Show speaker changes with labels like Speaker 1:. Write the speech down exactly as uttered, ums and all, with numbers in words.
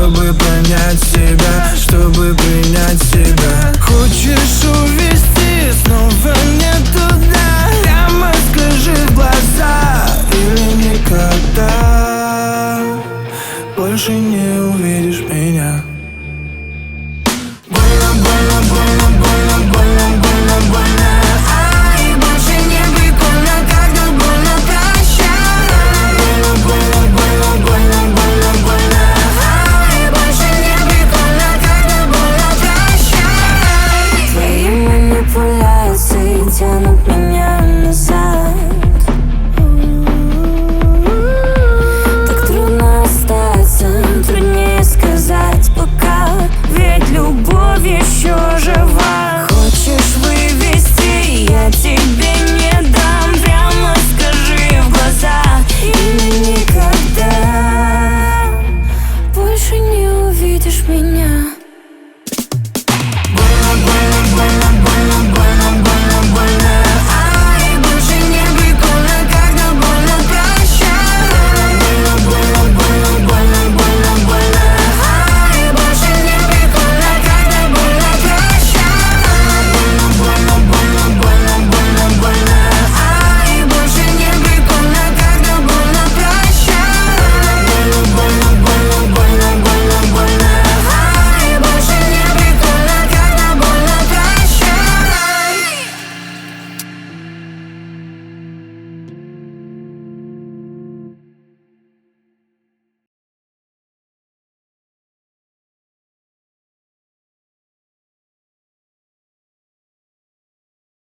Speaker 1: чтобы понять себя, чтобы принять себя. Хочешь увести снова не туда? Прямо скажи в глаза, или никогда больше не увидишь меня. Больно, больно, больно, больно, больно, больно, больно. Ай, больше не прикольно, когда больно, прощай. Больно, больно, больно, больно, больно, больно. Ай, больше не прикольно, когда больно, прощай.
Speaker 2: Твои манипуляции тянут меня назад. Так трудно остаться, труднее сказать пока, ведь любовь еще жива. Хочешь вывести, я тебе не дам. Прямо скажи в глаза, или никогда больше не увидишь меня.